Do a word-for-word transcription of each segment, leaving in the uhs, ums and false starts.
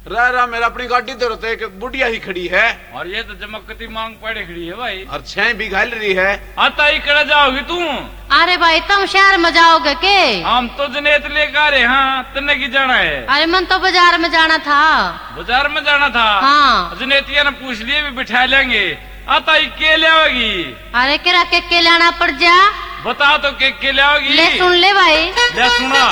रा रा मेरा अपनी गाड़ी तो रहते एक बुढ़िया ही खड़ी है और ये तो चमकती मांग पड़े खड़ी है भाई और छह भी घाल रही है। आता ही कड़ा जाओगी तू? अरे भाई तुम शहर में जाओगे के? हम तो जनेत लेकर आ रहे। हाँ तन्ने की जाना है? अरे मन तो बाजार में जाना था। बाजार में जाना था? हाँ। जनेतिया ने पूछ लिए भी बिठा लेंगे। आता ही के ले आओगी? अरे किरा के के लाना पड़ जा। बता तो के के ले आओगी? ले सुन ले भाई। ले सुना।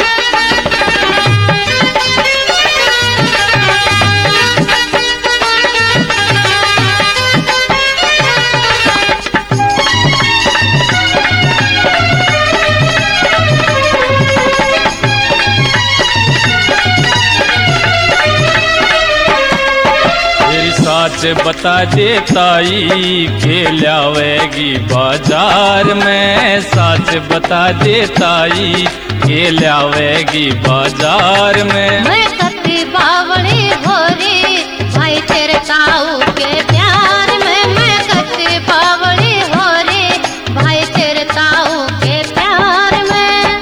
साच बता दे ताई के लावेगी बाजार में। साच बता दे ताई के लावेगी बाजार में। मैं कत्ती बावड़ी होरी भाई तेरे ताऊ के प्यार में। मैं कत्ती बावड़ी होरी भाई तेरे ताऊ के प्यार में।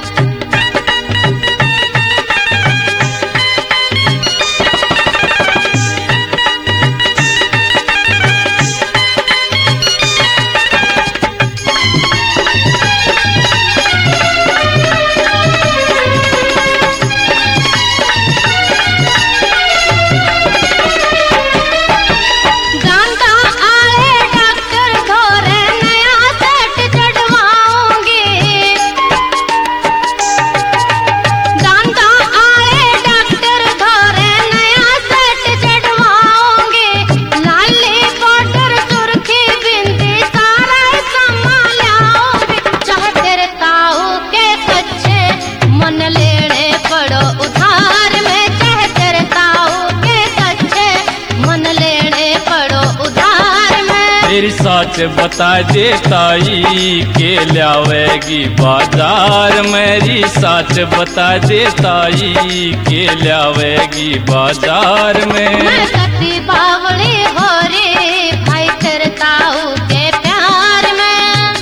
मेरी साच बता दे ताई के लावेगी बाजार। मेरी साच बता दे ताई के लावेगी बाजार में। मैं कत्ती बावड़ी होरी भाई तेरे ताऊ के प्यार में।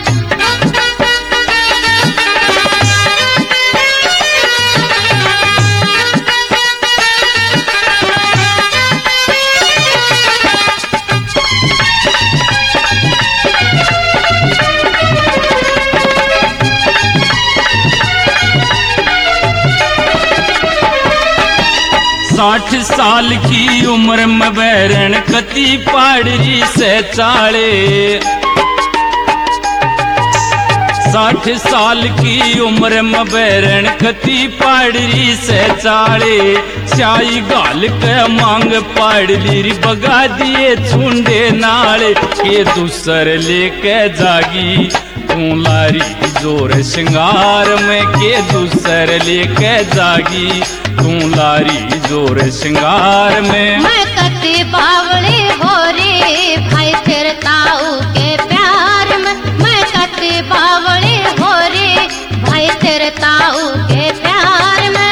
साठ साल की उम्र में बैरन कती पाड़ी से चाले। साठ साल की उम्र में बैरन कती पाड़ी से चाले। स्याई गाल के मांग पाड़ ली बगा दिए छुंडे नाले। के दूसर लेके जागी तू लारी जोर श्रृंगार में। के दूसर लेके जागी तू लारी जोर श्रृंगार में। मैं कत्ती बावड़ी होरी भाई तेरे ताऊ के प्यार में। मैं कत्ती बावड़ी होरी भाई तेरे ताऊ के प्यार में।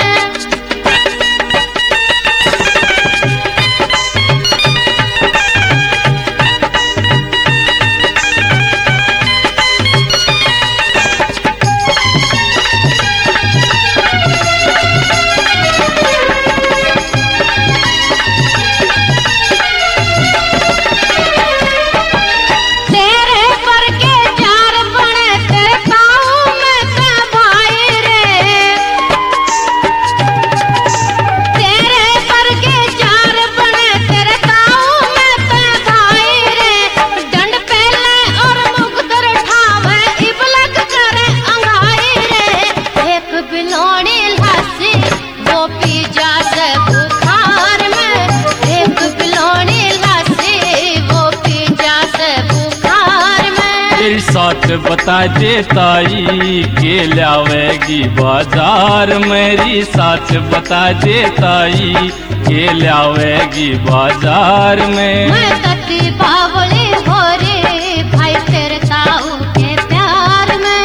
साच बता दे ताई के लावेगी बाजार। मेरी साच बता दे ताई के लावेगी बाजार में। मैं कत्ती बावड़ी होरी भाई तेरे ताऊ के प्यार में।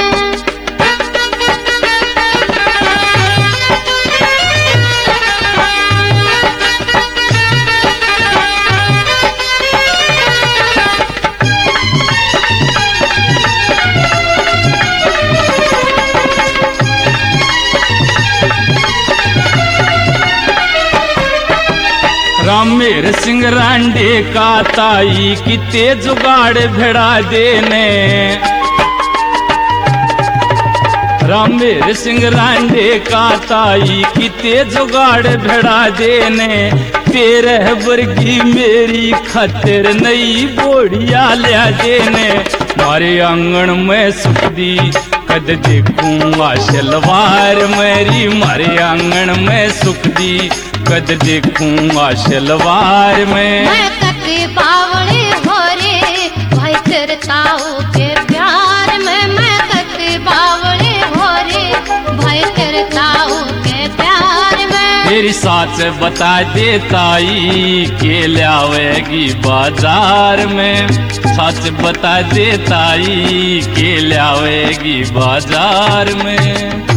रामेर सिंह रांडे का ताई किते जुगाड़ भेड़ा देने। रामेर सिंह रांडे का ताई किते जुगाड़ भेड़ा देने। तेरह वर्गी मेरी खातिर नई बोड़िया लिया देने। मारे आंगन में सुख दी कद देखूंगा शलवार मेरी। मारे आंगन में सुख दी कद देखूंगा शलवार में। मैं कति बावड़ी हो रे भाई तेरे ताऊ के प्यार में। मैं कति बावड़ी हो रे भाई तेरे ताऊ के प्यार में। तेरी साच बता दे ताई के लावेगी बाजार में। सच बता दे ताई के लावेगी बाजार में।